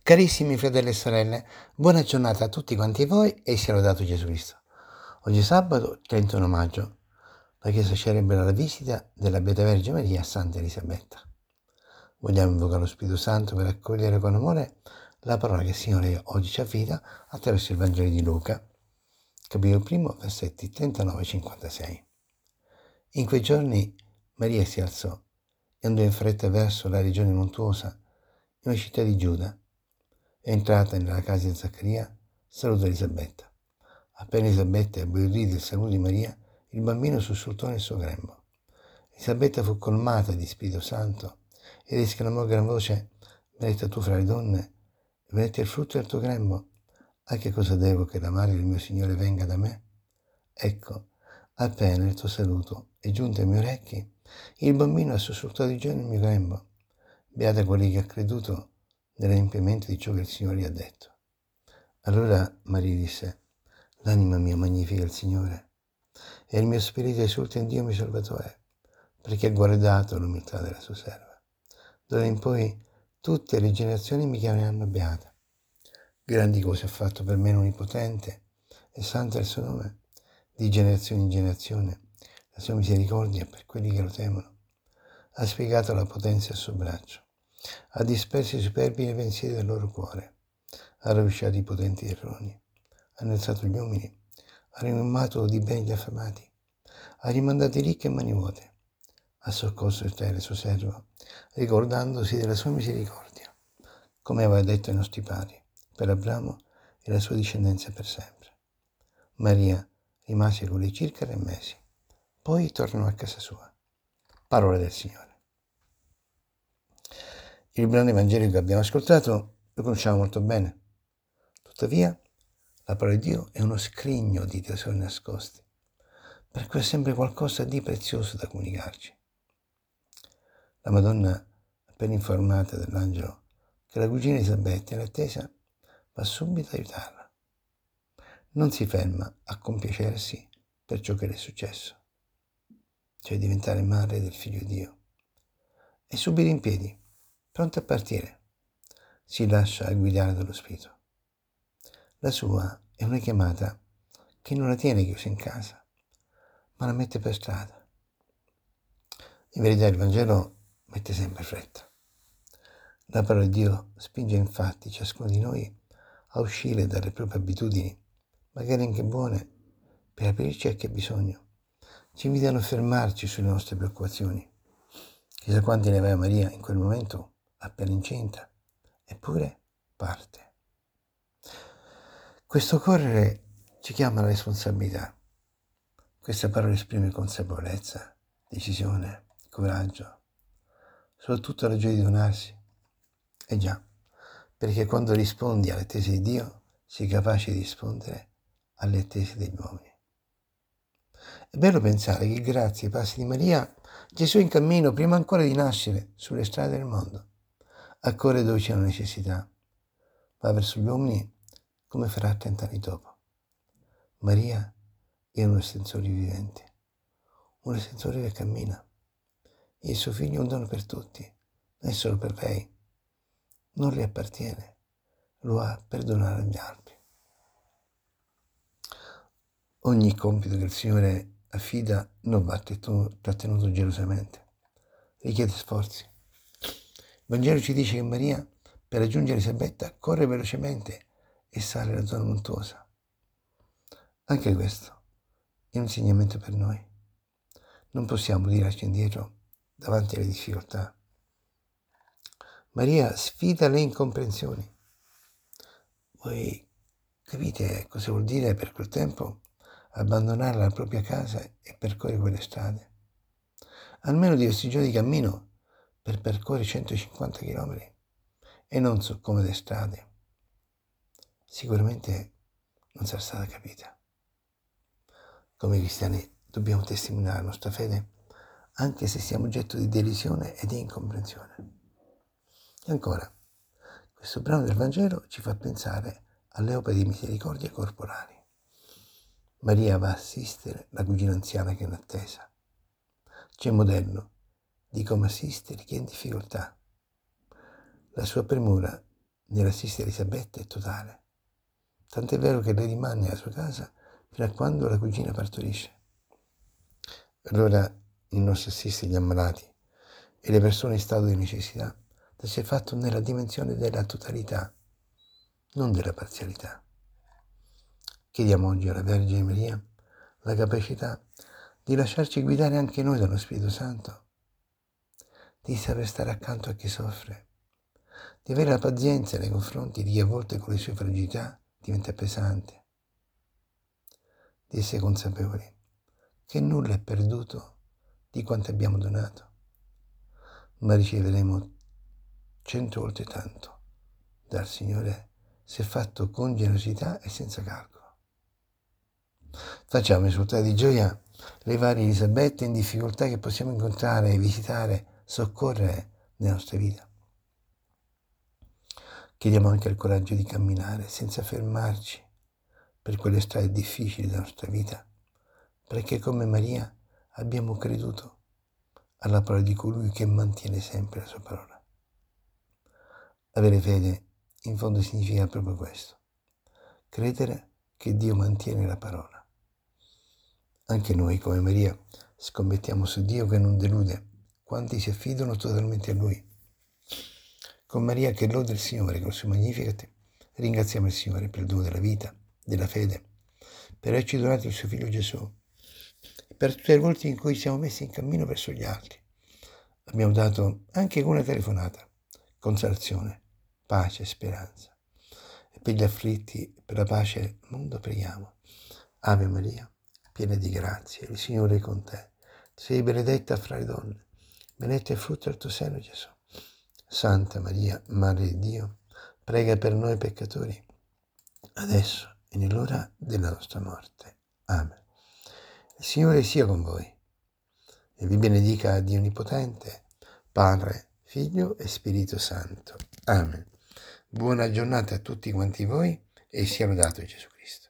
Carissimi fratelli e sorelle, buona giornata a tutti quanti voi e sia lodato Gesù Cristo. Oggi è sabato 31 maggio, la Chiesa celebra la visita della Beata Vergine Maria a Santa Elisabetta. Vogliamo invocare lo Spirito Santo per accogliere con amore la parola che il Signore oggi ci affida attraverso il Vangelo di Luca, capitolo 1, versetti 39-56. In quei giorni Maria si alzò e andò in fretta verso la regione montuosa, in una città di Giuda. È entrata nella casa di Zaccaria, salutò Elisabetta. Appena Elisabetta ebbe udito il saluto di Maria, il bambino sussultò nel suo grembo. Elisabetta fu colmata di Spirito Santo ed esclamò a gran voce: benedetta tu fra le donne, e benedetto il frutto del tuo grembo. A che cosa devo che la madre del mio Signore venga da me? Ecco, appena il tuo saluto è giunto ai miei orecchi, il bambino ha sussultato di gioia nel mio grembo. Beata colei che ha creduto nell'adempimento di ciò che il Signore gli ha detto. Allora Maria disse: l'anima mia magnifica il Signore, e il mio spirito esulta in Dio mio Salvatore, perché ha guardato l'umiltà della sua serva. D'ora in poi tutte le generazioni mi chiameranno beata. Grandi cose ha fatto per me l'Onnipotente, e santo è il suo nome, di generazione in generazione. La sua misericordia per quelli che lo temono. Ha spiegato la potenza del suo braccio. Ha disperso i superbi nei pensieri del loro cuore, ha rovesciato i potenti errori, ha innalzato gli uomini, ha rinommato di beni gli affamati, ha rimandato i ricchi a mani vuote, ha soccorso Israele suo servo, ricordandosi della sua misericordia, come aveva detto ai nostri padri, per Abramo e la sua discendenza per sempre. Maria rimase con lei circa 3 mesi, poi tornò a casa sua. Parola del Signore. Il brano evangelico che abbiamo ascoltato lo conosciamo molto bene. Tuttavia, la parola di Dio è uno scrigno di tesori nascosti, per cui è sempre qualcosa di prezioso da comunicarci. La Madonna, appena informata dall'angelo che la cugina Elisabetta è in attesa, va subito ad aiutarla. Non si ferma a compiacersi per ciò che le è successo, cioè diventare madre del Figlio di Dio. È subito in piedi, pronta a partire. Si lascia guidare dallo Spirito. La sua è una chiamata che non la tiene chiusa in casa, ma la mette per strada. In verità il Vangelo mette sempre fretta. La parola di Dio spinge infatti ciascuno di noi a uscire dalle proprie abitudini, magari anche buone, per aprirci a chi ha bisogno. Ci invitano a fermarci sulle nostre preoccupazioni. Chissà quanti ne aveva Maria in quel momento, appena incinta, eppure parte. Questo correre ci chiama alla responsabilità. Questa parola esprime consapevolezza, decisione, coraggio, soprattutto la gioia di donarsi. E già, perché quando rispondi alle attese di Dio, sei capace di rispondere alle attese degli uomini. È bello pensare che grazie ai passi di Maria, Gesù è in cammino, prima ancora di nascere, sulle strade del mondo. Accorre dove c'è una necessità, va verso gli uomini come farà 30 anni dopo. Maria è un estensore vivente, un estensore che cammina. Il suo figlio è un dono per tutti, non è solo per lei. Non le appartiene, lo ha per donare agli altri. Ogni compito che il Signore affida non va trattenuto gelosamente, richiede sforzi. Il Vangelo ci dice che Maria, per raggiungere Elisabetta, corre velocemente e sale la zona montuosa. Anche questo è un insegnamento per noi. Non possiamo tirarci indietro davanti alle difficoltà. Maria sfida le incomprensioni. Voi capite cosa vuol dire per quel tempo abbandonare la propria casa e percorrere quelle strade? Almeno diversi giorni di cammino per percorrere 150 km e non su comode strade. Sicuramente non sarà stata capita. Come cristiani dobbiamo testimoniare la nostra fede anche se siamo oggetto di derisione e di incomprensione. E ancora, questo brano del Vangelo ci fa pensare alle opere di misericordia corporali. Maria va a assistere la cugina anziana che è in attesa. C'è un modello di come assistere chi è in difficoltà. La sua premura nell'assistere Elisabetta è totale. Tant'è vero che lei rimane nella sua casa fino a quando la cugina partorisce. Allora il nostro assistere gli ammalati e le persone in stato di necessità deve essere fatto nella dimensione della totalità, non della parzialità. Chiediamo oggi alla Vergine Maria la capacità di lasciarci guidare anche noi dallo Spirito Santo, di saper stare accanto a chi soffre, di avere la pazienza nei confronti di chi a volte con le sue fragilità diventa pesante, di essere consapevoli che nulla è perduto di quanto abbiamo donato, ma riceveremo 100 volte tanto dal Signore se fatto con generosità e senza calcolo. Facciamo esultare di gioia le varie Elisabette in difficoltà che possiamo incontrare, visitare, soccorrere nella nostra vita. Chiediamo anche il coraggio di camminare senza fermarci per quelle strade difficili della nostra vita, perché come Maria abbiamo creduto alla parola di colui che mantiene sempre la sua parola. Avere fede in fondo significa proprio questo, credere che Dio mantiene la parola. Anche noi, come Maria, scommettiamo su Dio che non delude quanti si affidano totalmente a Lui. Con Maria che lode il Signore con il suo Magnificat, ringraziamo il Signore per il dono della vita, della fede, per averci donato il suo Figlio Gesù, e per tutte le volte in cui siamo messi in cammino verso gli altri. Abbiamo dato anche con una telefonata consolazione, pace e speranza. E per gli afflitti, per la pace del mondo preghiamo. Ave Maria, piena di grazia, il Signore è con te. Sei benedetta fra le donne, benedetto è il frutto del tuo seno, Gesù. Santa Maria, Madre di Dio, prega per noi peccatori, adesso e nell'ora della nostra morte. Amen. Il Signore sia con voi e vi benedica Dio Onnipotente, Padre, Figlio e Spirito Santo. Amen. Buona giornata a tutti quanti voi e sia lodato Gesù Cristo.